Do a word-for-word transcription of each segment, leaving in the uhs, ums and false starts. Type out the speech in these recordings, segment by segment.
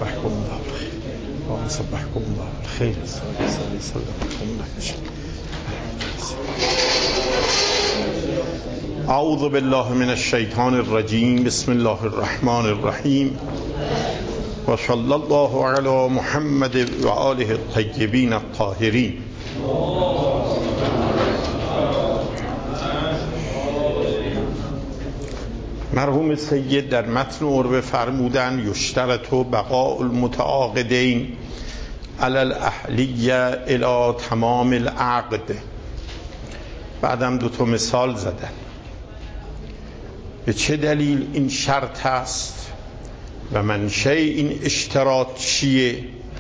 صبحكم الله بالخير اللهم صبحكم الله بالخير صلى الله عليه وسلم. اعوذ بالله من الشیطان الرجیم. بسم الله الرحمن الرحیم و صلی الله علی محمد و آله الطیبین الطاهرین. مرحوم سید در متن عربه فرمودن یشترط بقاء المتعاقدین علی الاهلیه الی تمام العقد. بعدم دو تا مثال زدن. به چه دلیل این شرط است و منشأ این اشتراط چیه؟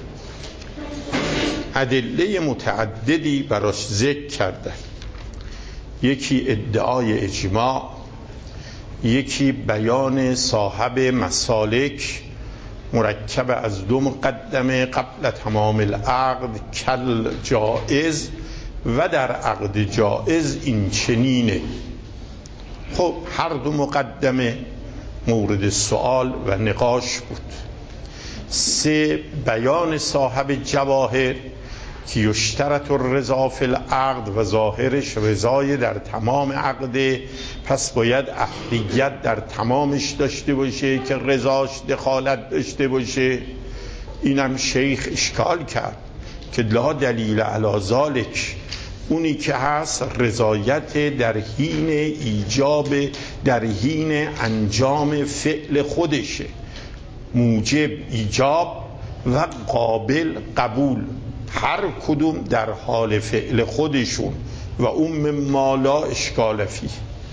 ادله متعددی براش ذکر کردن. یکی ادعای اجماع، یکی بیان صاحب مسالک مرکب از دو مقدمه قبل تمام العقد کل جائز و در عقد جائز این چنینه. خب هر دو مقدمه مورد سوال و نقاش بود. سه، بیان صاحب جواهر که یشترط الرضا فی العقد و ظاهرش رضای در تمام عقده، پس باید اهلیت در تمامش داشته باشه که رضاش دخالت داشته باشه. اینم شیخ اشکال کرد که لا دلیل علی ذالک، اونی که هست رضایت در حین ایجاب، در حین انجام فعل خودشه، موجب ایجاب و قابل قبول، هر کدوم در حال فعل خودشون و اون مالا اشکال فیه.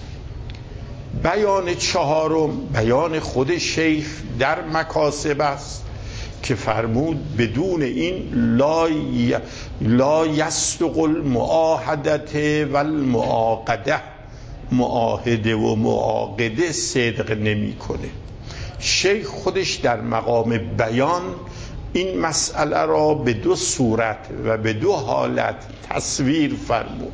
بیان چهارم بیان خود شیخ در مکاسب است که فرمود بدون این لا ی... لا یصدق المعاهدت و المعاقده، معاهده و معاقده صدق نمی کنه. شیخ خودش در مقام بیان این مسئله را به دو صورت و به دو حالت تصویر فرمود.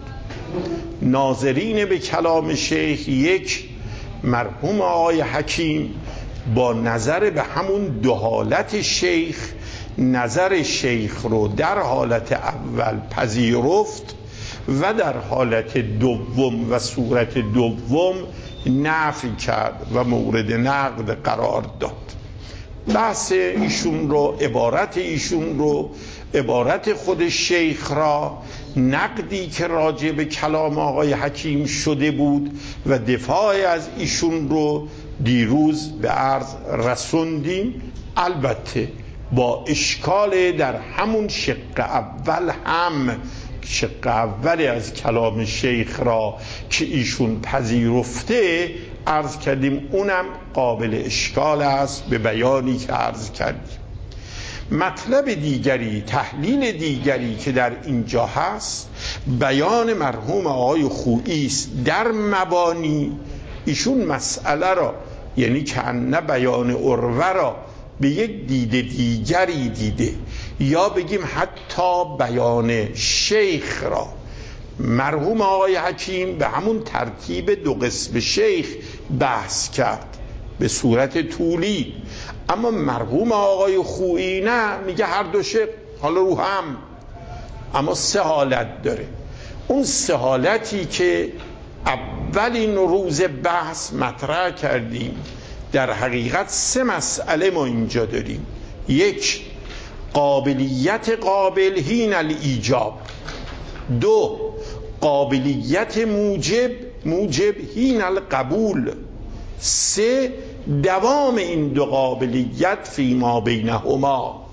ناظرین به کلام شیخ، یک، مرحوم آقای حکیم با نظر به همون دو حالت شیخ، نظر شیخ رو در حالت اول پذیرفت و در حالت دوم و صورت دوم نفی کرد و مورد نقد قرار داد. بحث ایشون رو، عبارت ایشون رو، عبارت خود شیخ را، نقدی که راجع به کلام آقای حکیم شده بود و دفاع از ایشون رو دیروز به عرض رسوندیم. البته با اشکال در همون شق اول هم، شق اول از کلام شیخ را که ایشون پذیرفته عرض کردیم، اونم قابل اشکال است به بیانی که عرض کردیم. مطلب دیگری، تحلیل دیگری که در اینجا هست بیان مرحوم آقای خویی است در مبانی. ایشون مسئله را، یعنی کنه بیان عروه را به یک دیده دیگری دیده، یا بگیم حتی بیان شیخ را مرحوم آقای حکیم به همون ترتیب دو قسم شیخ بحث کرد به صورت طولی، اما مرحوم آقای خویی نه، میگه هر دو شق حالا رو هم، اما سه حالت داره. اون سه حالتی که اولین روز بحث مطرح کردیم، در حقیقت سه مسئله ما اینجا داریم. یک، قابلیت قابل حین الایجاب. دو، قابلیت موجب موجب حین القبول. سه، دوام این دو قابلیت فیما بینهما.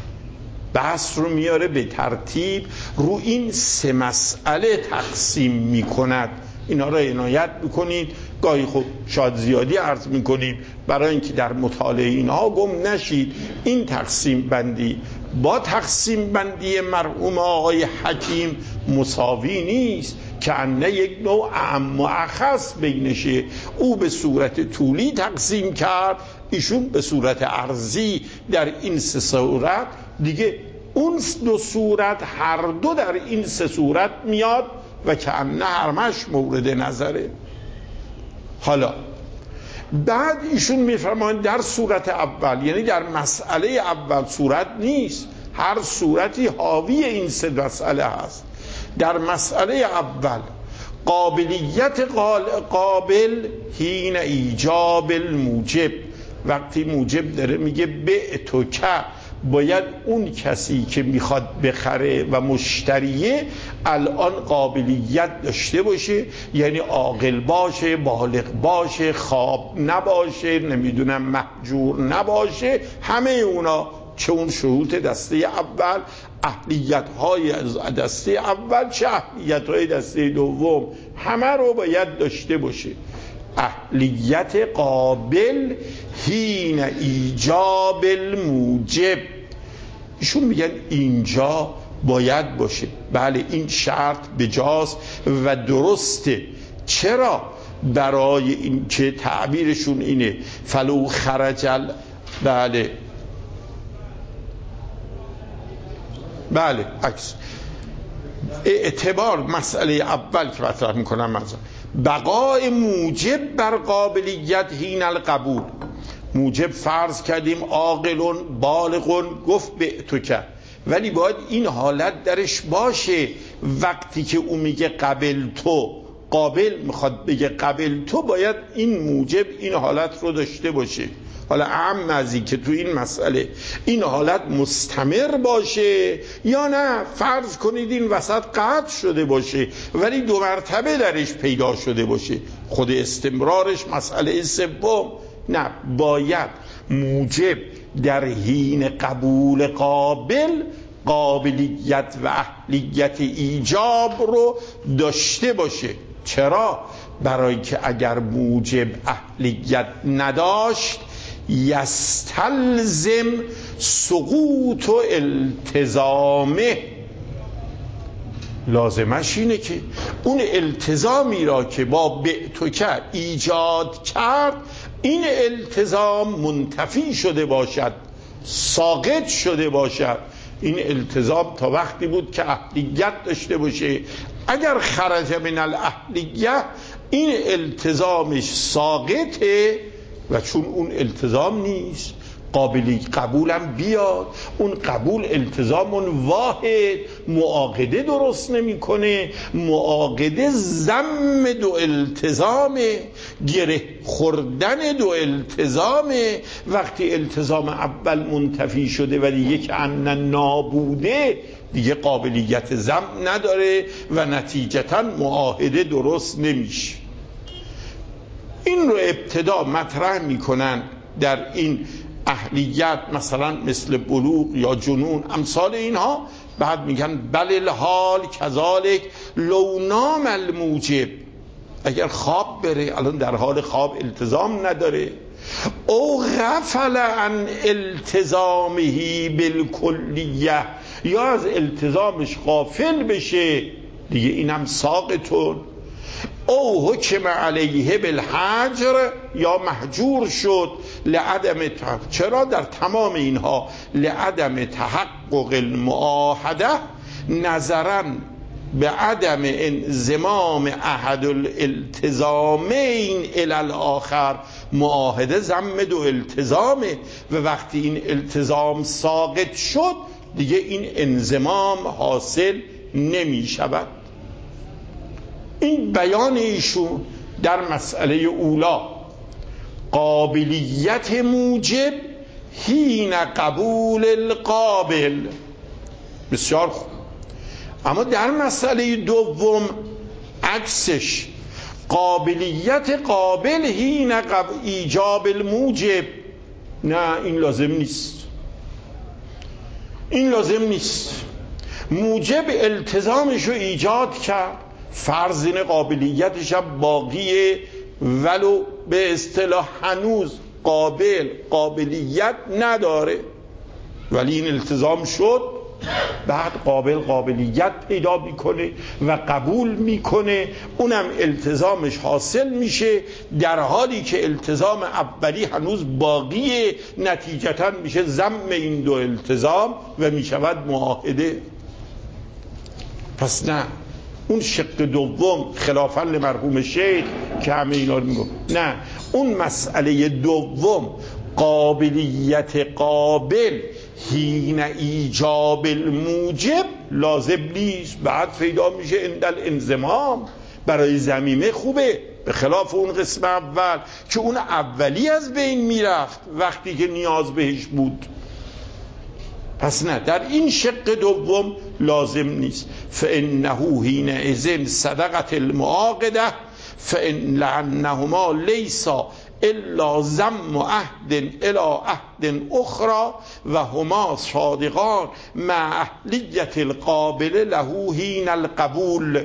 بحث رو میاره به ترتیب رو این سه مسئله تقسیم میکند. اینا را عنایت بکنید. گاهی خب شاید زیادی عرض میکنیم برای اینکه در مطالعه اینها گم نشید. این تقسیم بندی با تقسیم بندی مرحوم آقای حکیم مساوی نیست، که انه یک نوع اعم و اخص بینشه. او به صورت طولی تقسیم کرد، ایشون به صورت عرضی. در این سه صورت دیگه اون دو صورت هر دو در این سه صورت میاد و که انه هرمش مورد نظره. حالا بعد ایشون میفرمایند در صورت اول، یعنی در مسئله اول صورت نیست، هر صورتی حاوی این سه مسئله هست. در مسئله اول قابلیت قابل حین ایجاب الموجب، وقتی موجب داره میگه به تو که، باید اون کسی که میخواد بخره و مشتریه الان قابلیت داشته باشه، یعنی عاقل باشه، بالغ باشه، خواب نباشه، نمیدونم مهجور نباشه، همه اونا، چه اون شروط دسته اول، اهلیت های از دسته اول، چه اهلیت های دسته دوم، همه رو باید داشته باشه. اهلیت قابل حین ایجاب الموجب، ایشون میگن اینجا باید باشه. بله این شرط بجاست و درسته. چرا؟ برای این که تعبیرشون اینه فلو خرجل، بله بله عکس اعتبار مسئله اول که مطرح میکنم، مثلا بقای موجب بر قابلیت حین القبول. موجب فرض کردیم عاقلون بالغون، گفت به تو که، ولی باید این حالت درش باشه. وقتی که او میگه قبل تو، قابل میخواد بگه قبل تو، باید این موجب این حالت رو داشته باشه. حالا اهم از این که تو این مسئله این حالت مستمر باشه یا نه، فرض کنید این وسط قطع شده باشه ولی دو مرتبه درش پیدا شده باشه، خود استمرارش مسئله سوم. نه، باید موجب در حین قبول قابل قابلیت و اهلیت ایجاب رو داشته باشه. چرا؟ برای که اگر موجب اهلیت نداشت یستلزم سقوط و التزامه، لازمش اینه که اون التزامی را که با بعتو که ایجاد کرد، این التزام منتفی شده باشد، ساقط شده باشد. این التزام تا وقتی بود که اهلیت داشته باشه. اگر خرج من الاهلیه، این التزامش ساقطه و چون اون التزام نیست، قابلی قبولم بیاد، اون قبول التزام واحد، معاقده درست نمیکنه. معاقده ضم دو التزامه، گره خوردن دو التزامه. وقتی التزام اول منتفی شده ولی یک ان نابوده، دیگه قابلیت ضم نداره و نتیجتا معاهده درست نمیشه. این رو ابتدا مطرح میکنن در این اهلیت، مثلا مثل بلوغ یا جنون امثال اینها. بعد میگن بل الحال کذالک لو نام الموجب، اگر خواب بره، الان در حال خواب التزام نداره، او غفل عن التزامه بالکلیه، یا از التزامش غافل بشه، دیگه اینم ساقطون. او حکم علیه بالحجر، یا محجور شد، لعدم تحقق. چرا؟ در تمام اینها لعدم تحقق المعاهده، نظرا به عدم انضمام احد الالتزامین الی الاخر. معاهده ضم دو التزامه و وقتی این التزام ساقط شد دیگه این انضمام حاصل نمی شود. این بیان ایشون در مسئله اولا، قابلیت موجب حین قبول القابل. بسیار خوب. اما در مسئله دوم عکسش، قابلیت قابل حین ایجاب الموجب. نه، این لازم نیست، این لازم نیست. موجب التزامش رو ایجاد کرد، فرض این قابلیتش هم باقیه، ولو به اصطلاح هنوز قابل قابلیت نداره، ولی این التزام شد. بعد قابل قابلیت پیدا میکنه و قبول میکنه، اونم التزامش حاصل میشه، در حالی که التزام اولی هنوز باقیه، نتیجتا میشه ضم این دو التزام و میشود معاهده. پس نه، اون شق دوم خلافاً لمرحوم شیخ که همه اینا رو میگم نه، اون مسئله دوم قابلیت قابل حین ایجاب الموجب لازم نیست، بعد پیدا میشه عند الانضمام. برای ضمیمه خوبه، به خلاف اون قسم اول که اون اولی از بین میرفت وقتی که نیاز بهش بود. پس نه، در این شق دوم لازم نیست. فانه حینئذ صدقت المعاقده فان لعنهما لیس الا ضم عهد الی عهد اخرى و هما صادقان مع اهلیت القابل له حین القبول.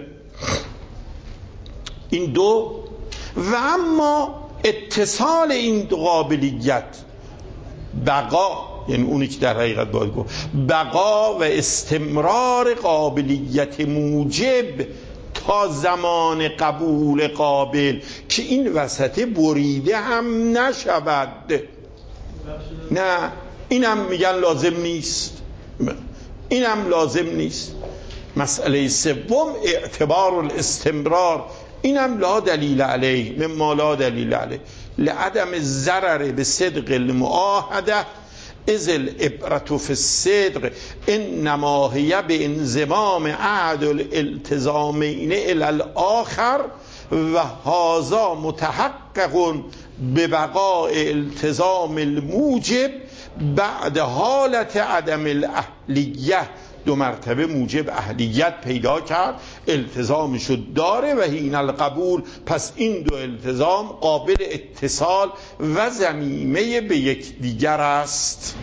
این دو. و اما اتصال این دو قابلیت، بقا، یعنی اونی که در حقیقت باید گفت بقا و استمرار قابلیت موجب تا زمان قبول قابل که این وسط بریده هم نشود. نه، اینم میگن لازم نیست، اینم لازم نیست. مسئله سوم اعتبار الاستمرار، اینم لا دلیل علیه، مما لا دلیل علیه لعدم الضرر به صدق المعاهده اذ العبرة فی الصدق انما هی بانضمام عهد الالتزامین الی الاخر و هذا متحقق ببقاء التزام الموجب بعد حالت عدم الاهلیه. دو مرتبه موجب اهلیت پیدا کرد، التزامشو داره و حین القبول، پس این دو التزام قابل اتصال و ضمیمه به یک دیگر است.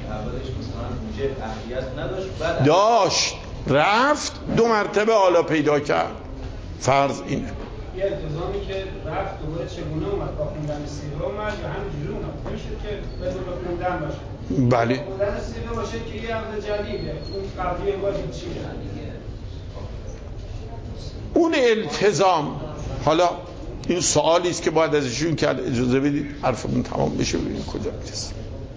داشت رفت دو مرتبه حالا پیدا کرد. فرض اینه یه التزامی که رفت دوباره چگونه اومد، با خوندن سیغه اومد یا همینجوری اومد، میشه که بدون خوندن باشه. بله. خوندن سیغه باشه که یه عقد جدیده، اون قبلی انگار چیه؟ اون التزام، حالا این سوالی است که باید ازشون کرد. اجازه بدید حرفمون تمام بشه ببینیم کجا میرسیم.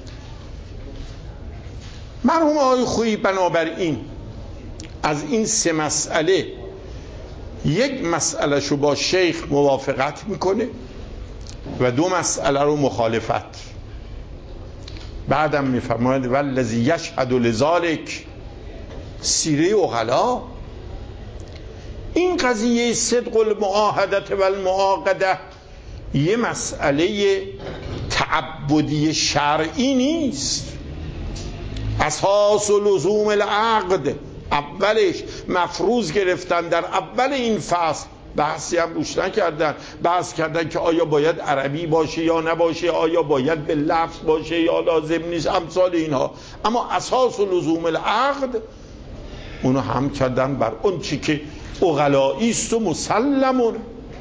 مرحوم آقای خویی بنابراین از این سه مسئله یک مسئله شو با شیخ موافقت میکنه و دو مسئله رو مخالفت. بعدم میفرماید والذی یشهد لذالک سیره عقلا. این قضیه صدق المعاهدت و المعاقده یه مسئله تعبدی شرعی نیست. اساس و لزوم العقد اولش مفروض گرفتن در اول این فصل، بحثی هم روش نکردن، بحث کردن که آیا باید عربی باشه یا نباشه، آیا باید به لفظ باشه یا لازم نیست، امثال اینها. اما اساس و لزوم العقد اونو هم کردن بر اون چی که عقلایی است و مسلمون.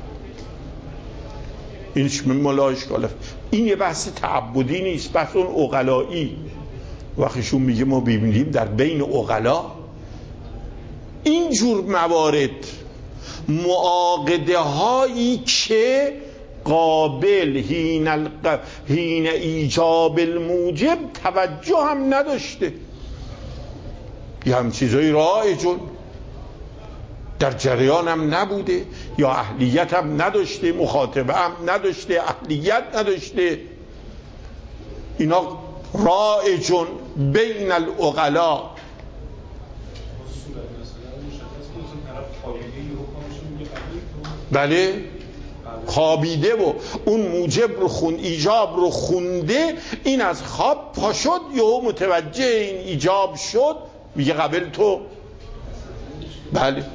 اینش من ملا اشکاله. این یه بحث تعبدی نیست، بحث اون عقلایی. وقتشون میگه ما ببینیم در بین عقلا این جور موارد معاقده هایی که قابل حین الق... حین ایجاب الموجب توجه هم نداشته، یه هم چیزایی رایجون در جریان هم نبوده یا اهلیت هم نداشته، مخاطبه هم نداشته، اهلیت نداشته، اینا رایجون بین العقلا. بله، خوابیده و اون موجب رو خون ایجاب رو خونده، این از خواب پا شد یهو متوجه این ایجاب شد، میگه قبل تو. بله.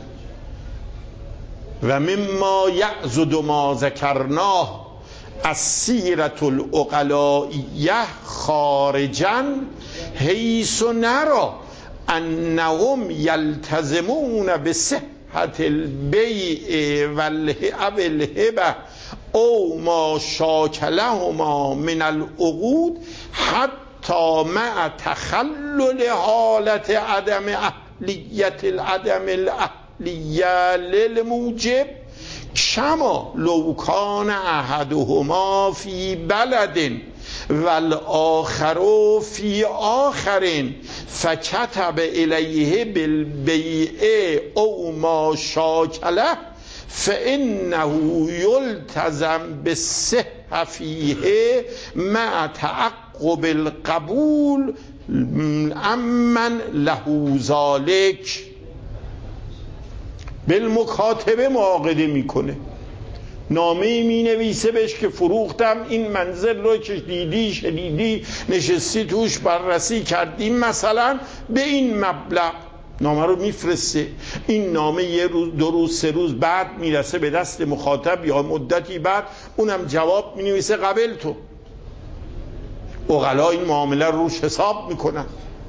و مما یعضد ما ذکرناه السیرة العقلائیه خارجا حیث نرى انهم یلتزمون بصحة البیع والهبه او ما شاکلهما من العقود حتی مع تخلل حالت عدم اهلیت العدم الاهلیه للموجب کما لو کان احدهما فی بلد والآخر فی آخر فکتب الیه بالبیع او ما شاکله فانه یلتزم بالصحة فیه مع تعقب القبول امن له ذلک. بالمکاتبه معاقده میکنه، نامه می نویسه بهش که فروختم این منزل رو که دیدی شنیدی نشستی توش بررسی کردیم مثلا به این مبلغ، نامه رو میفرسته. این نامه یه روز دو روز سه روز بعد میرسه به دست مخاطب یا مدتی بعد، اونم جواب می نویسه قبل تو. عقلا این معامله رو روش حساب میکنن.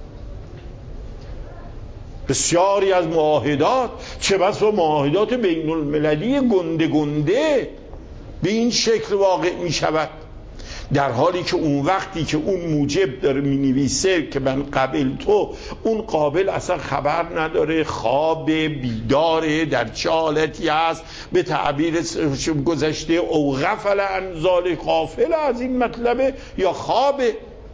بسیاری از معاهدات، چه بسا معاهدات بین المللی گنده گنده به این شکل واقع می شود، در حالی که اون وقتی که اون موجب داره می نویسه که من قبل تو، اون قابل اصلا خبر نداره، خواب بیداره، در چه حالتی هست، به تعبیر گذشته او غفل عن ذلک، غافل از این مطلبه یا خوابه.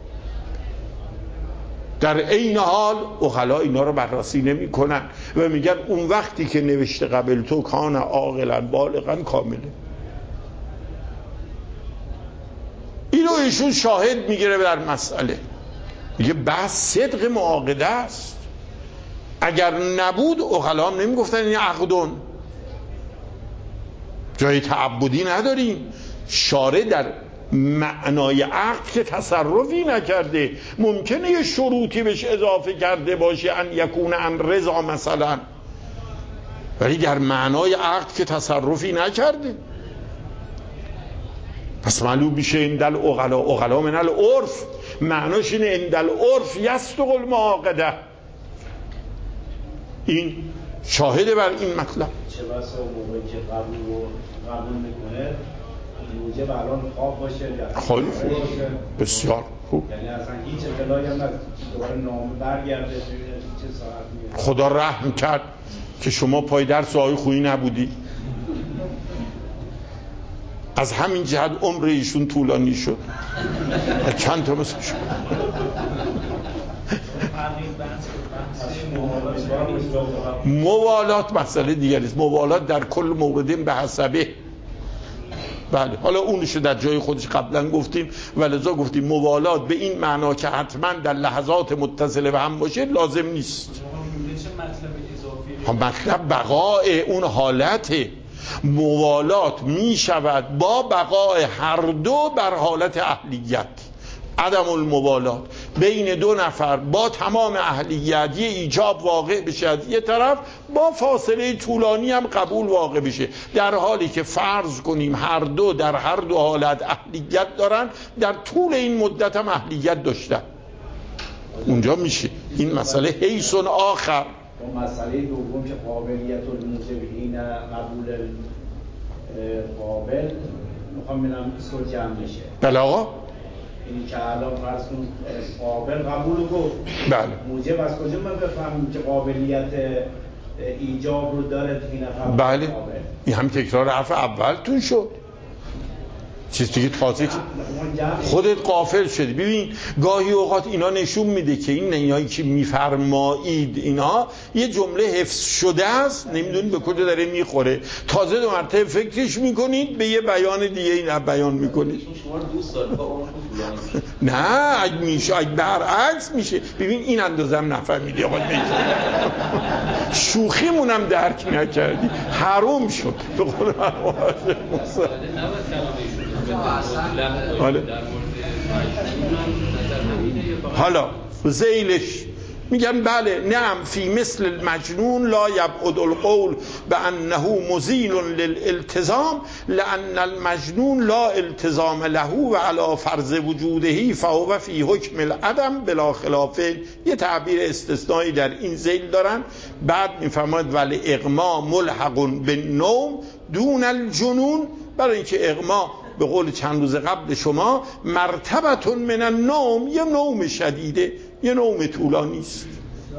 در عین حال عقلا اینا رو بررسی نمی کنن و میگن اون وقتی که نوشته قبل تو کان عاقلا بالغا کامله. اینو ایشون شاهد میگیره در مسئله، میگه بس صدق معاقده است. اگر نبود عقلا هم نمیگفتن این عقدون، جای تعبدی نداریم. شارع در معنای عقد که تصرفی نکرده، ممکنه یه شروطی بهش اضافه کرده باشه، ان یکون ان رضا مثلا، ولی در معنای عقد که تصرفی نکرده. پس معلوم میشه این دل عقلا، عقلا من العرف، معناش اینه این دل عرف یصدق المعاقده. این شاهده بر این مطلب. چه بسا موقعی که قبول رو قبول میکنه موجب الان خواب باشه یا خیلی خوب، بسیار خوب، یعنی اصلا هیچ اطلاعی هم نداره، دوباره نامه برگرده چه ساعت میاد. خدا رحم کرد که شما پای درس آقای خویی نبودی، از همین جهت عمر ایشون طولانی شد. چند تا مثل شد موالات مسئله دیگریست، موالات در کل موردین به حسبه. بله، حالا اونشو در جای خودش قبلا گفتیم، ولذا گفتیم موالات به این معنا که حتما در لحظات متصله به هم باشه لازم نیست. مطلب بقای اون حالته. موالات می شود با بقای هر دو بر حالت اهلیت. عدم الموالات بین دو نفر با تمام اهلیت یه ایجاب واقع بشه از یه طرف، با فاصله طولانی هم قبول واقع بشه، در حالی که فرض کنیم هر دو در هر دو حالت اهلیت دارن، در طول این مدت هم اهلیت داشتن، اونجا میشه این مسئله حیثون آخر. و مسئله دوم که قابلیت الموجبین قبول قابل میخوام ببینم سو جمع بشه. بله آقا، اینی که الان فرض کن قابل قبول رو گفت، بله موجب از کجا من بفهمم که قابلیت ایجاب رو داره این نفر؟ بله این هم تکرار حرف اولتون شد، چیز دیگه تازه خودت غافل شدی. ببین گاهی اوقات اینا نشون میده که این اینایی که میفرمایید اینا یه جمله حفظ شده است، نمیدونید به کجا داره میخوره، تازه دو مرتبه فکرش میکنید به یه بیان دیگه این بیان میکنید. نه اگه میشه، اگه برعکس میشه. ببین این اندازم نفهمیدی آقا، شوخیمونم درک نکردی، حروم شد به قول حالا حالا زیلش میگن بله نعم فی مثل المجنون لا یبعد القول بانه مزیل للالتزام لان المجنون لا التزام له و علی فرض وجوده فهو فی حکم العدم بلا خلاف. یه تعبیر استثنایی در این ذیل دارن، بعد میفرماید ولی اغما ملحق بالنوم دون الجنون، برای اینکه اغما به قول چند روز قبل شما مرتبتون من النوم، یه نوم شدیده، یه نوم طولانی است.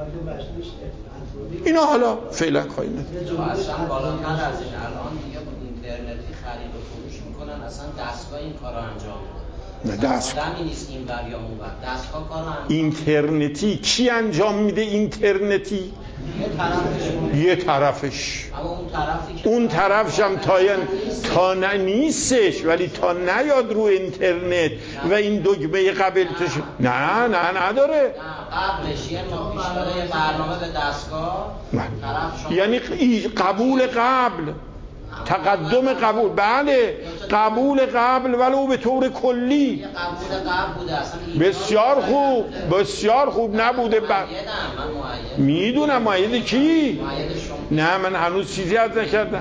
اینا حالا فعلا کاری نداره. اصلا بالاتر از این الان دیگه با اینترنتی خرید و فروش میکنن، اصلا دستگاه این کارو انجام میده. نه دست آدمی نیست این ور یا اون ور، دستگاه کارو انجام. اینترنتی کی انجام میده؟ اینترنتی یه طرفش یه طرفش اما اون طرفی که اون طرفش هم تا, تا نه نیستش، ولی تا نیاد رو اینترنت و این دکمه قبل توش نه نه نداره. نه قبلش یه ما پیش داره یه برنامه به دستگاه طرف شما یعنی قبول قبل تقدم قبول، بله قبول قبل ولو به طور کلی. یه قبول قبل بوده اصلا بسیار خوب بسیار خوب نبوده. بعد میدونم مؤید کی؟ نه من هنوز چیزی عرض نکردم.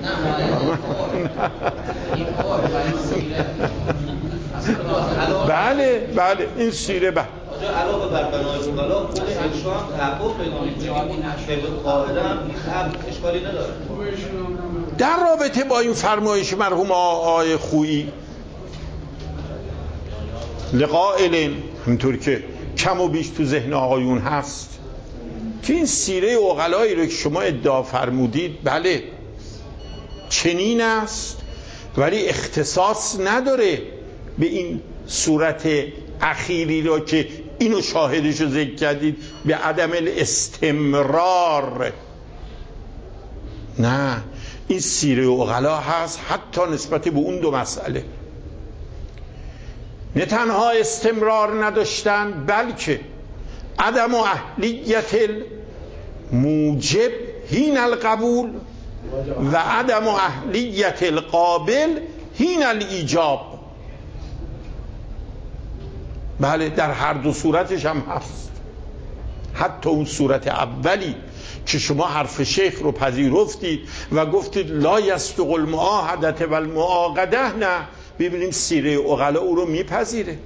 بله بله این سیره بله علاوه بر بنای اوغلا خود اجرا هم تحقق پیدا می‌کنه که قاعده هم اشکالی نداره. در رابطه با این فرمایش مرحوم آقای خویی لقائل همینطور که کم و بیش تو ذهن آقایون هست که این سیره عقلایی رو که شما ادعا فرمودید بله چنین است، ولی اختصاص نداره به این صورت اخیری رو که اینو شاهدش رو ذکر کردید به عدم الاستمرار. نه این سیره عقلا هست حتی نسبت به اون دو مسئله، نه تنها استمرار نداشتن بلکه عدم و اهلیت الموجب حین القبول و عدم و اهلیت القابل حین الایجاب. بله در هر دو صورتش هم هست. حتی اون صورت اولی که شما حرف شیخ رو پذیرفتید و گفتید لا یصدق المعاهدة و المعاقده، نه ببینیم سیره عقلا او رو میپذیره.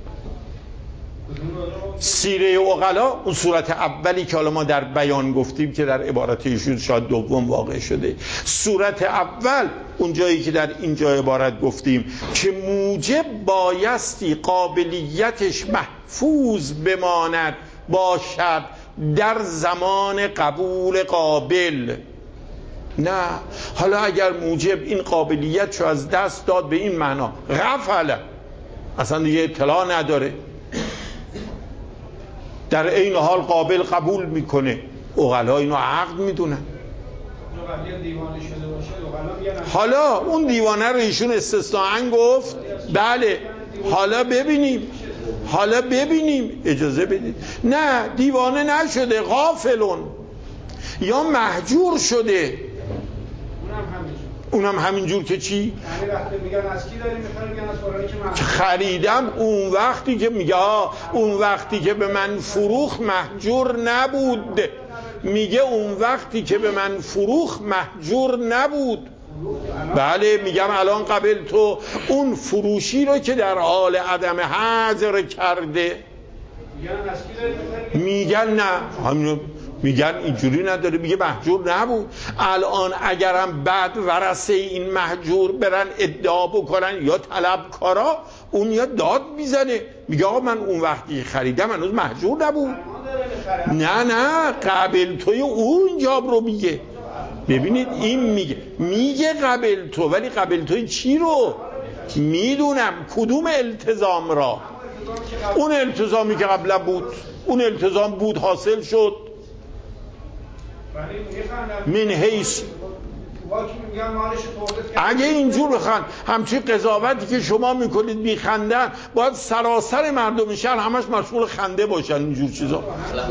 سیره عقلا اون صورت اولی که حالا ما در بیان گفتیم که در عبارت ایشون شاید دوم واقع شده، صورت اول اون جایی که در اینجا عبارت گفتیم که موجب بایستی قابلیتش محفوظ بماند باشد در زمان قبول قابل. نه حالا اگر موجب این قابلیت رو از دست داد به این معنا غفله اصلا دیگه اطلاع نداره، در این حال قابل قبول میکنه، عقلا اینو عقد میدونن. حالا اون دیوانه رو ایشون استثناءً گفت بله. حالا ببینیم حالا ببینیم اجازه بدید. نه دیوانه نشده، غافلون یا محجور شده. اونم همینجور که چی؟ یعنی وقتی میگن از کی داریم میخوایم میگن از فلانی که من خریدم، اون وقتی که میگه اون وقتی که به من فروخت محجور نبود، میگه اون وقتی که به من فروخت محجور نبود. بله میگم الان قبل تو اون فروشی رو که در حال عدم حاضر کرده میگن نه همین میگن اینجوری نداره، میگه محجور نبود. الان اگرم بعد ورثه این محجور برن ادعا بکنن یا طلبکارا، اون یا داد میزنه میگه آقا من اون وقتی خریدم هنوز محجور نبود. نه نه قبل توی اون جاب رو میگه. ببینید این میگه میگه قبل تو، ولی قبل توی چی رو میدونم کدوم التزام را؟ اون التزامی که قبلا بود، اون التزام بود حاصل شد من حیث. اگه اینجور بخند همچین قضاوتی که شما میکنید میخندن، باید سراسر مردم شهر همش مشغول خنده باشن اینجور چیزا.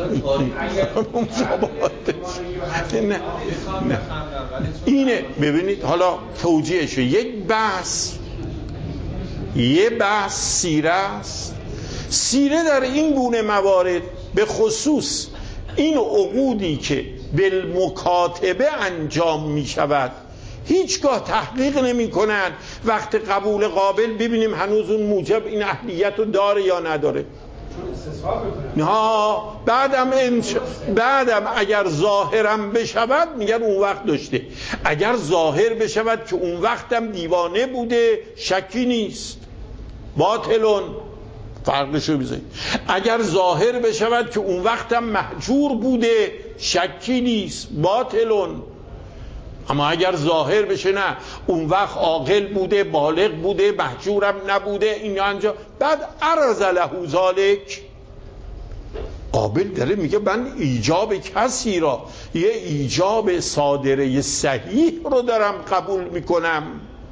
نه. نه. اینه ببینید حالا توجیهشه. یک بحث یه بحث سیره است. سیره در این گونه موارد به خصوص این عقودی که بالمکاتبه انجام می شود هیچگاه تحقیق نمی کنن وقت قبول قابل ببینیم هنوز اون موجب این اهلیت رو داره یا نداره. نه بعدم انش... بعدم اگر ظاهرم بشود میگن اون وقت داشته. اگر ظاهر بشود که اون وقتم دیوانه بوده شکی نیست، باطلون. فرقشو بزنید. اگر ظاهر بشود که اون وقتم محجور بوده شکی نیست، باطلون. اما اگر ظاهر بشه نه اون وقت عاقل بوده، بالغ بوده، محجورم نبوده، این انجا بعد عرض له ذالک قابل داره میگه من ایجاب کسی را، یه ایجاب صادره صحیح رو دارم قبول میکنم.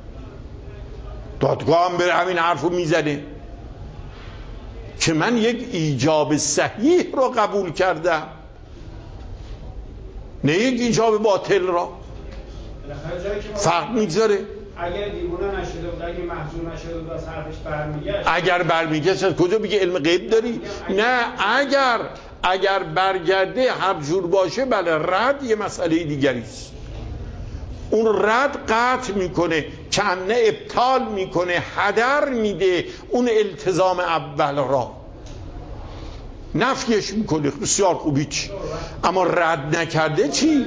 دادگاه هم بره همین حرف رو میزنه که من یک ایجاب صحیح رو قبول کردم، نه یک ایجاب باطل را. فرق میگذاره. اگر دیوونه نشده بود، اگر محجور نشده بود از حرفش برمیگشت، اگر برمیگشت از کجا میگه علم غیب داری؟ نه، اگر اگر برگرده هر جور باشه بله، رد یه مسئله دیگری است. اون رد قطع میکنه، کنه ابطال میکنه، هدر میده اون التزام اول را، نفیش میکنه. بسیار خوبی چی؟ اما رد نکرده چی؟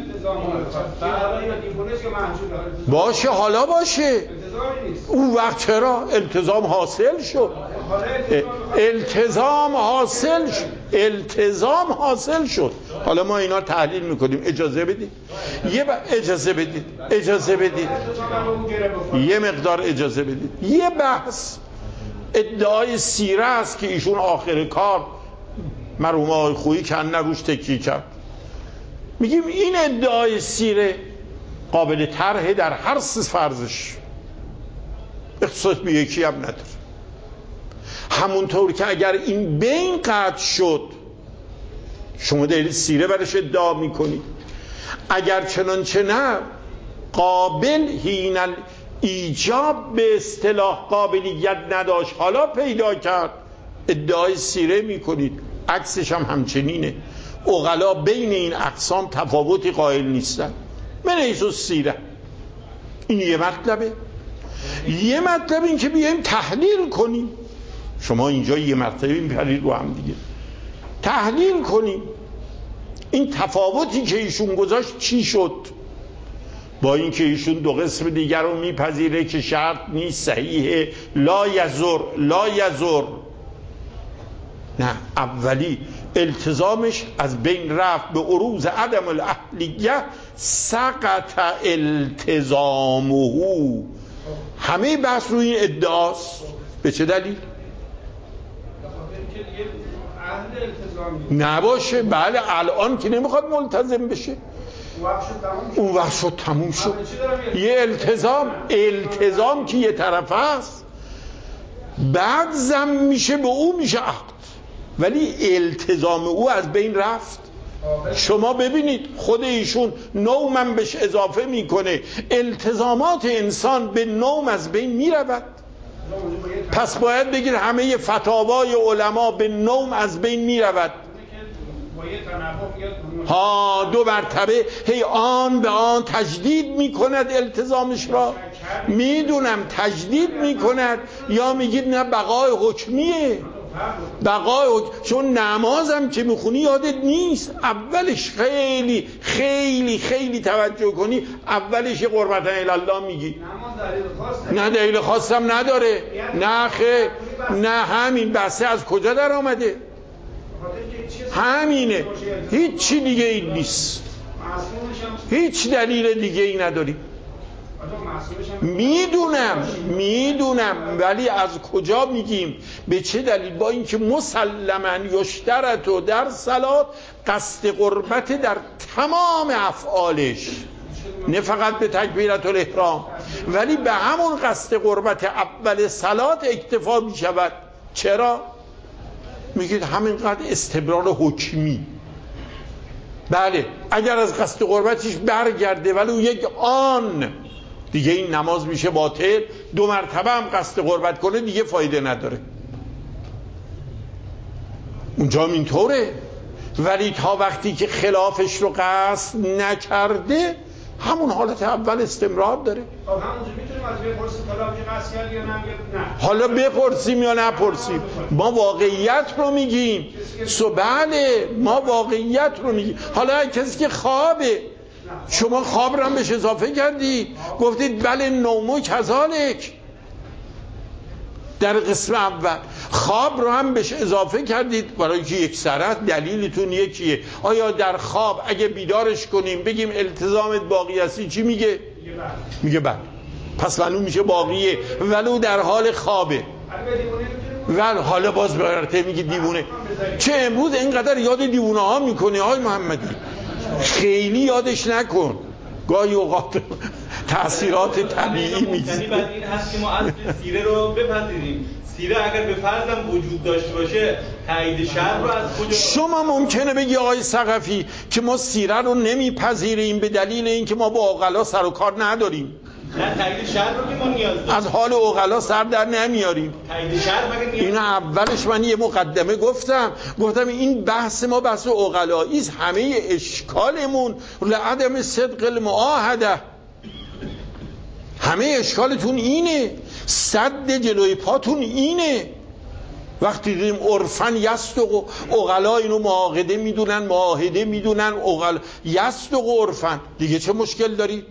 باشه، حالا باشه، اون وقت چرا؟ التزام حاصل شد، التزام حاصل شد، التزام حاصل شد. حالا ما اینا تحلیل میکنیم. اجازه بدید یه ب... اجازه بدید اجازه بدید یه مقدار اجازه بدید. یه بحث ادعای سیره است که ایشون آخر کار مرحوم آقای خویی کنه روش تکیه کرد. میگیم این ادعای سیره قابل طرحه در هر سه فرضش، اختصاص به یکی هم نداره. همونطور که اگر این بین قطع شد، شما دارید سیره برش ادعا میکنید، اگر چنانچه نه قابل هین ایجاب به اصطلاح قابلیت نداشت، حالا پیدا کرد، ادعای سیره میکنید. عکسش هم همچنینه. عقلا بین این اقسام تفاوتی قائل نیستن. من ایسو سیره این یه مطلبه. یه مطلب این که بیایم تحلیل کنیم. شما اینجا یه مرتبه این پرید رو هم دیگه تحلیل کنیم این تفاوتی که ایشون گذاشت چی شد، با اینکه ایشون دو قسم دیگر رو میپذیره که شرط نیست، صحیحه، لا یزر لا یزر. نه، اولی التزامش از بین رفت به عروض عدم الاهلیه، سقط التزامه. همه بحث روی این ادعاست. به چه دلیل؟ نباشه. بله، الان که نمیخواد ملتزم بشه، اون وقت شد تموم شد. یه التزام التزام که یه طرف هست، بعد زم میشه به او میشه عقد، ولی التزام او از بین رفت. شما ببینید خود ایشون نومم بهش اضافه میکنه، التزامات انسان به نوم از بین میرود. پس باید بگیر همه فتاوای علما به نوم از بین میرود. ها، دو مرتبه هی آن به آن تجدید میکند التزامش را. میدونم تجدید میکند، یا میگید نه بقای حکمیه، بقای حکم. چون نمازم که میخونی یادت نیست، اولش خیلی خیلی خیلی توجه کنی، اولش قربتن الله میگی، نه دلیل خاصم نداره. نه خیر، نه همین بحثه از کجا در آمده؟ همینه، هیچ چی دیگه این نیست، هیچ دلیل دیگه ای نداری. میدونم میدونم ولی از کجا میگیم؟ به چه دلیل؟ با اینکه مسلماً یشترط و در صلات قصد قربت در تمام افعالش، نه فقط به تکبیرت الاحرام، ولی به همون قصد قربت اول صلات اکتفا میشود. چرا؟ میگید همینقدر استبرار حکمی. بله، اگر از قصد قربتش برگرده ولی یک آن دیگه این نماز میشه باطل، دو مرتبه هم قصد قربت کنه دیگه فایده نداره. اونجا هم اینطوره. ولی تا وقتی که خلافش رو قصد نکرده، همون حالت اول استمرار داره. خب همونجا میتونیم از بپرسیم طلاق که قصد کردی یا نه؟ حالا بپرسیم یا نپرسیم، ما واقعیت رو میگیم. سو بله، ما واقعیت رو میگیم. حالا کسی که خوابه، شما خواب رو هم بهش اضافه کردید، گفتید بله نومو کذالک در قسم اول، خواب رو هم بهش اضافه کردید برای که یک سرت دلیلتون یکیه. آیا در خواب اگه بیدارش کنیم بگیم التزامت باقی هستی، چی میگه؟ میگه بله، پس معلوم میشه باقیه ولو در حال خوابه. ول حالا باز برته میگی دیوونه. چه امروز اینقدر یاد دیوونه ها میکنی آقای محمدی؟ خیلی یادش نکن، گاهی اوقات تأثیرات طبیعی میگذاره. یعنی بعد این هست که ما اصل سیره رو بپذیریم. سیره اگر به فرضم وجود داشته باشه تایید شرع رو از کجا؟ شما ممکنه بگی آقای ثقفی که ما سیره رو نمیپذیریم به دلیل اینکه ما با عقلا سر و کار نداریم. نه تایید شرع رو که ما نیاز داریم. از حال عقلا سر در نمیاریم. تایید شرع مگه نیاز؟ این اولش من یه مقدمه گفتم گفتم این بحث ما بحث عقلایی است. همه اشکالمون لعدم صدق المعاهده، همه اشکالتون اینه، صد جلوی پاتون اینه. وقتی دیدیم عرفن یصدق، عقلا اینو معاهده میدونن، معاهده میدونن، عقل یصدق عرفن، دیگه چه مشکل دارید؟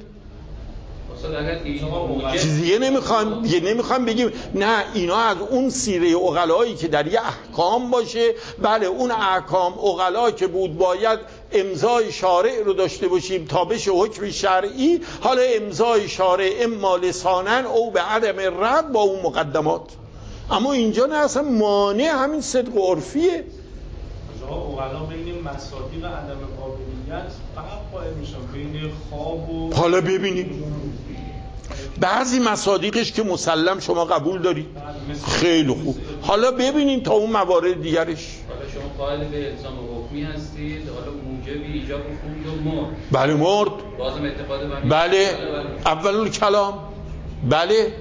چیزیه نمیخوام دیگه نمیخوام بگیم نه اینا از اون سیره عقلایی که در یه احکام باشه. بله اون احکام عقلا که بود باید امضای شارع رو داشته باشیم تا بشه حکم شرعی. حالا امضای شارع اما لسانن او به عدم رد با اون مقدمات. اما اینجا نه، اصلا مانع همین صدق عرفیه. عقلا بین مصادیق عدم قابلیت فرق قائل میشن بین خواب و حالا ببینیم بعضی مصادیقش که مسلم شما قبول دارید خیلی خوب. حالا ببینیم تا اون موارد دیگرش. حالا شما قائل به الزام حکمی هستید، حالا موجبی ایجاب خروج و مرد. بله مرد. بازم اعتقاد من بله اول کلام. بله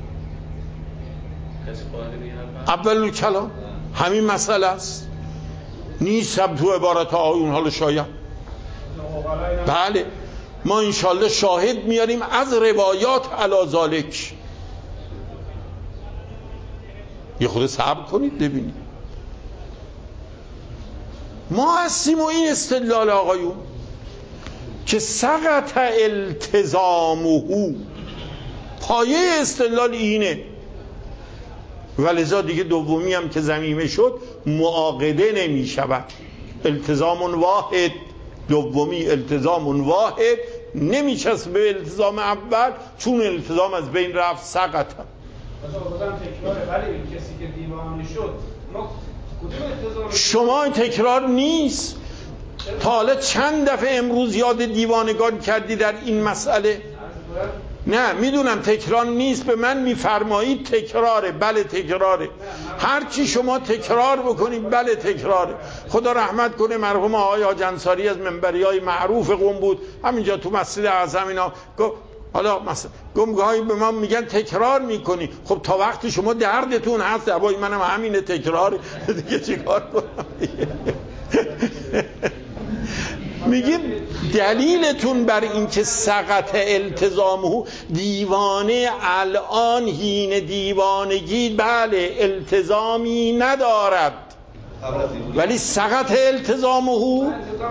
کسی قائل به این حرف؟ اول کلام همین مسئله است، نیست هم تو عبارت آیون. حالا شاید بله ما انشالله شاهد میاریم از روایات علی ذالک. یه خود صبر کنید ببینید. ما هستیم و این استدلال آقایون که سقط التزامه، پایه استدلال اینه. ولذا دیگه دومی هم که ضمیمه شد معاقده نمی شود. التزام واحد، دومی التزام واحد نمی چسبه به التزام اول، چون التزام از بین رفت سقط. مثلا بازم تکراره، ولی کسی که دیوانه شد ما کدوم التزام؟ شما تکرار نیست. تا حالا چند دفعه امروز یاد دیوانگان کردی در این مسئله؟ نه میدونم تکرار نیست، به من میفرمایید تکراره. بله تکراره، هرچی شما تکرار بکنید بله تکراره. خدا رحمت کنه مرحوم آقای حاج انصاری از منبریای معروف قم بود، همینجا تو مسجد اعظم اینا گفت حالا مثلا گمگاهی به ما میگن تکرار میکنی. خب تا وقتی شما دردتون هست دوای منم همینه تکرار دیگه چیکار کنم؟ میگیم دلیلتون بر این که سقط التزامه، دیوانه الان هین دیوانگی بله التزامی ندارد ولی سقط التزامه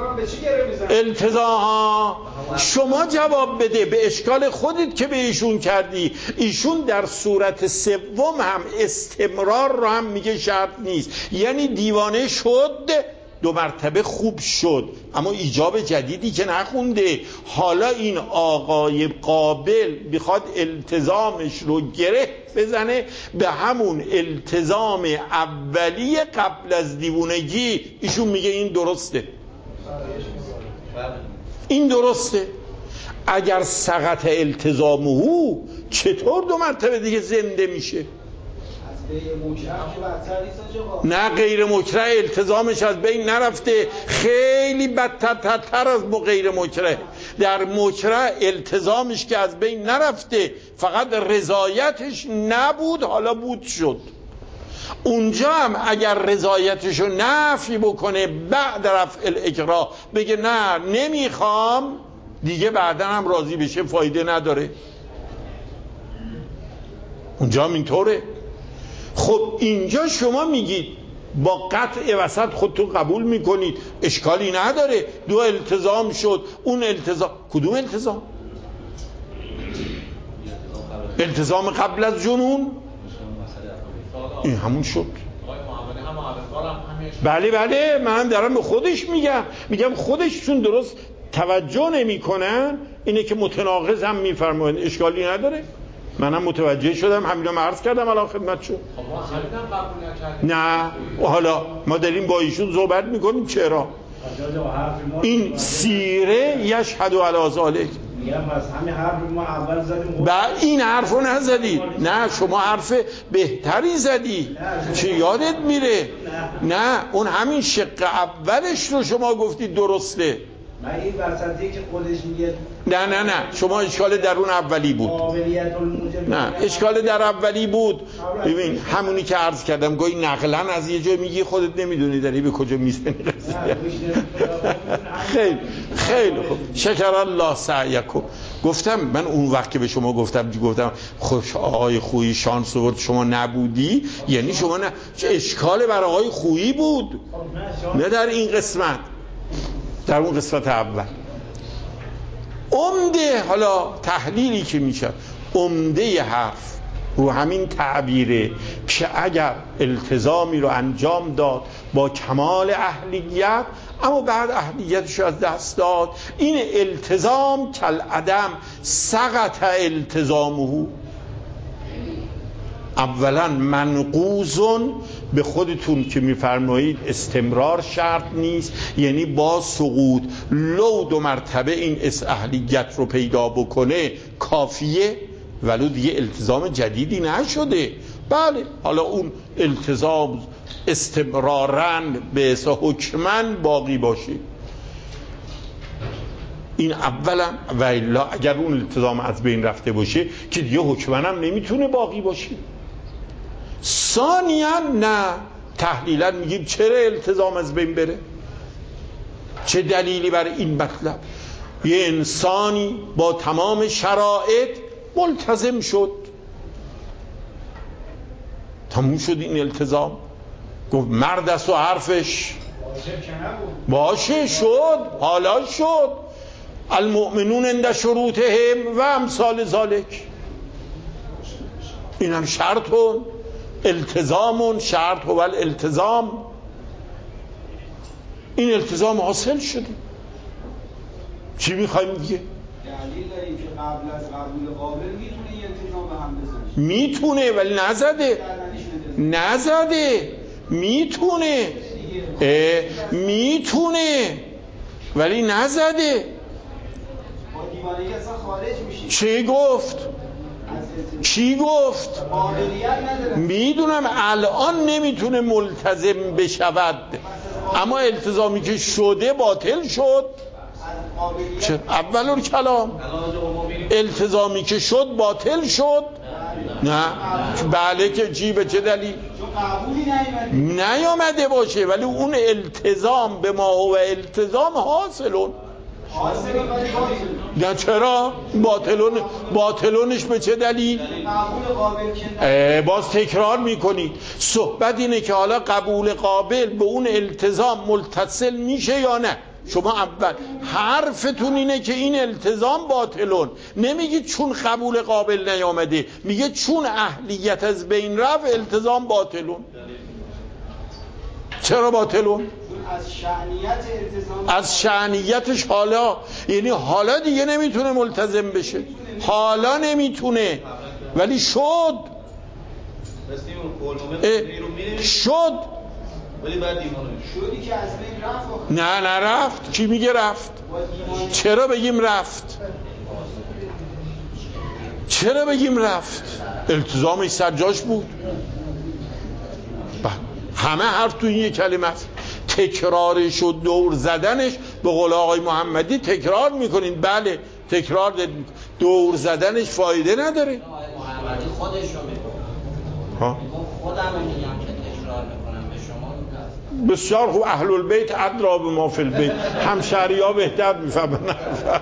التزام. شما جواب بده به اشکال خودت که به ایشون کردی. ایشون در صورت سوم هم استمرار رو هم میگه شرط نیست، یعنی دیوانه شد دو مرتبه خوب شد اما ایجاب جدیدی که نخونده. حالا این آقای قابل بخواد التزامش رو گره بزنه به همون التزام اولی قبل از دیوونگی. ایشون میگه این درسته، این درسته. اگر سقط التزامه چطور دو مرتبه دیگه زنده میشه؟ نه غیر مکره التزامش از بین نرفته، خیلی بدتر از غیر مکره. در مکره التزامش که از بین نرفته، فقط رضایتش نبود حالا بود شد. اونجا هم اگر رضایتش رو نفی بکنه بعد رفع الاکراه بگه نه نمیخوام دیگه بعدا هم راضی بشه فایده نداره، اونجا هم اینطوره. خب اینجا شما میگید با قطع وسط خودتون قبول میکنید اشکالی نداره، دو التزام شد. اون التزام کدوم التزام؟ التزام قبل از جنون این همون شد. بله بله من دارم به خودش میگم، میگم خودشون درست توجه نمی کنن، اینه که متناقض هم میفرمایند اشکالی نداره. منم متوجه شدم، همینا عرض کردم الان خدمتشون. نه حالا ما داریم با ایشون صحبت میکنیم. چرا این سیره یشهد علی ذلک؟ بعد این حرفو نزدی. نه شما حرف بهتری زدی، چه یادت میره؟ نه اون همین شق اولش رو شما گفتید درسته. من این وسطی که خودش میگه نه نه نه شما اشکال در اون اولی بود. نه اشکال در اولی بود. ببین همونی که عرض کردم گویی نقلا از یه جای میگی خودت نمیدونی داری به کجا میزنی. خیلی خیلی خوب، شکر الله سعیکم. گفتم من اون وقت که به شما گفتم گفتم خوش آقای خویی شانس آورد شما نبودی، یعنی شما نه اشکال بر آقای خویی بود، نه در این قسمت، در اون قسمت اول. عمده حالا تحلیلی که میشه عمده حرف رو همین تعبیره که اگر التزامی رو انجام داد با کمال اهلیت اما بعد اهلیتش از دست داد، این التزام کل عدم سقط التزامه. اولا منقوزون به خودتون که میفرمایید استمرار شرط نیست، یعنی با سقوط لو دو مرتبه این اهلیت رو پیدا بکنه کافیه، ولو دیگه التزام جدیدی نشده. بله حالا اون التزام استمرارن به احسا حکمن باقی باشه. این اولا، و الا اگر اون التزام از بین رفته باشه که دیگه حکمن هم نمیتونه باقی باشه. ثانیا نه تحلیلا میگیم چرا التزام از بین بره؟ چه دلیلی برای این مطلب؟ یه انسانی با تمام شرایط ملتزم شد، تموم شد این التزام، گفت مرد است و حرفش باشه شد، حالا شد المؤمنون عند شروطهم و امثال ذلک. این هم شرطون التزامون، شرط هو الالتزام. این التزام حاصل شده، چی میخوایم دیگه؟ دلیل داریم که قبل از قبول قابل میتونه یه التزام به هم بزنه. میتونه ولی نزده. نزده میتونه میتونه ولی نزده. با دیوانگی اصلا خارج میشی. چی گفت؟ چی گفت؟ میدونم الان نمیتونه ملتزم بشود، اما التزامی که شده باطل شد. اول کلام التزامی که شد باطل شد. نه بله که چی، به چه دلیل؟ نیامده باشه ولی اون التزام به ما هو التزام حاصلون. نه چرا؟ باطلون باطلونش به چه دلیل؟ باز تکرار میکنید. صحبت اینه که حالا قبول قابل به اون التزام متصل میشه یا نه. شما اول حرفتون اینه که این التزام باطلون، نمیگید چون قبول قابل نیامده، میگه چون اهلیت از بین رفت التزام باطلون. چرا باطلون؟ از شأنیت التزام، از شأنیتش حالا، یعنی حالا دیگه نمیتونه ملتزم بشه، حالا نمیتونه ولی شد شد ولی بعد دیوانه شدی که از بین رفت. نه نرفت. کی میگه رفت؟ چرا بگیم رفت؟ چرا بگیم رفت؟ التزامش سرجاش بود. همه حرف تو این یک کلمه است. تکرارش و دور زدنش به قول آقای محمدی تکرار میکنین. بله تکرار دارید، دور زدنش فایده نداره. آقای محمدی خودش رو میگه، خودم رو میگم که تکرار میکنم به شما. بسیار خوب، اهل البیت ادرا به ما فی البیت، همشهری‌ها بهتر میفهمن.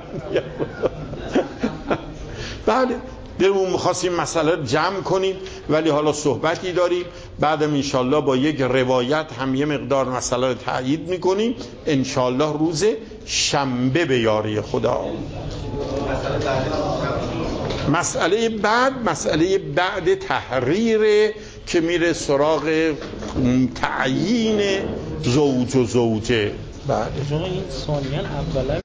بله دلمون می‌خواستیم مسئله رو جمع کنیم ولی حالا صحبتی داریم، بعدم انشالله با یک روایت هم یه مقدار مسئله رو تأیید میکنیم انشالله روز شنبه به یاری خدا. مسئله بعد مسئله بعد تحریر که میره سراغ تعیین زوج و زوجه. بله این ثانیاً اولا